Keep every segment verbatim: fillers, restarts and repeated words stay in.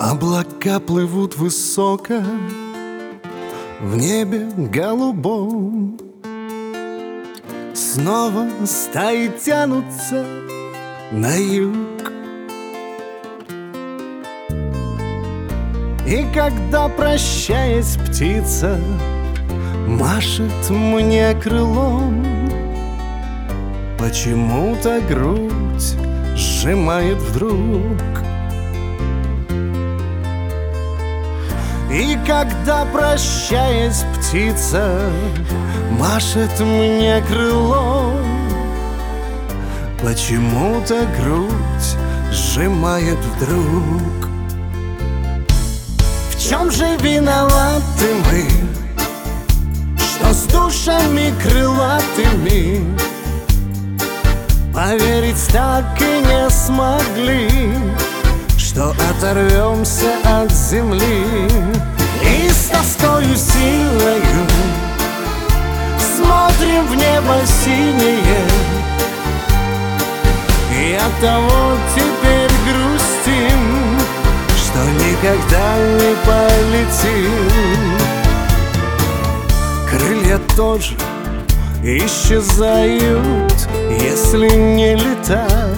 Облака плывут высоко в небе голубом. Снова стаи тянутся на юг. И когда, прощаясь, птица машет мне крылом, почему-то грудь сжимает вдруг. И когда, прощаясь, птица машет мне крылом, почему-то грудь сжимает вдруг. В чем же виноваты мы, что с душами крылатыми поверить так и не смогли, что оторвемся от земли и с тоскою силою смотрим в небо синее, и оттого теперь грустим, что никогда не полетим. Крылья тоже исчезают, если не летать.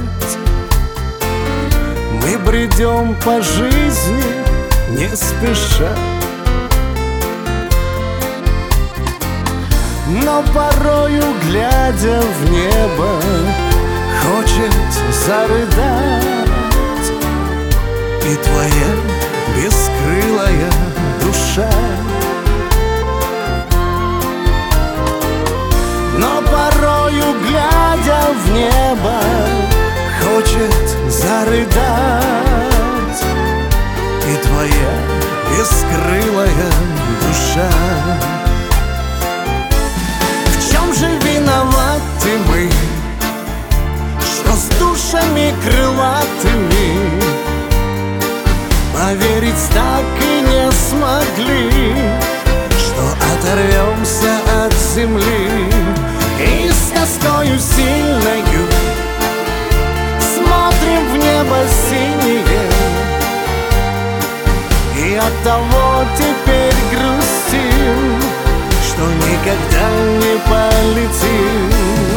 Мы бредем по жизни не спеша, но порою, глядя в небо, хочет зарыдать и твоя бескрылая душа. Но порою, глядя в небо, хочет зарыдать и твоя бескрылая душа. В чем же виноваты мы, что с душами крылатыми поверить так и не смогли, что оторвемся от земли и с тоскою сильною смотрим в небо синее, и оттого теперь грустим, что никогда не полетим.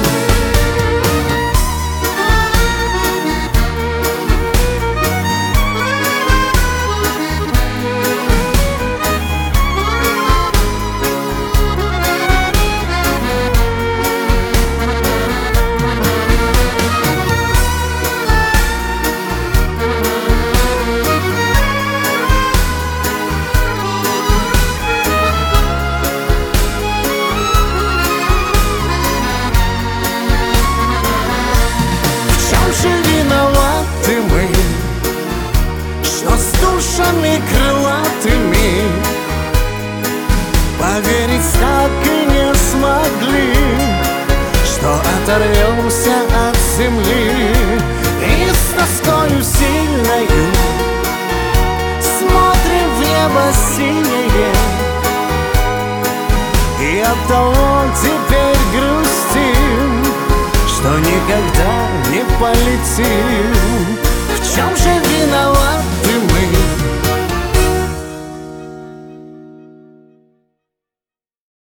Крылатыми поверить так и не смогли, что оторвемся от земли и с тоскою сильною смотрим в небо синее, и оттого теперь грустим, что никогда не полетим.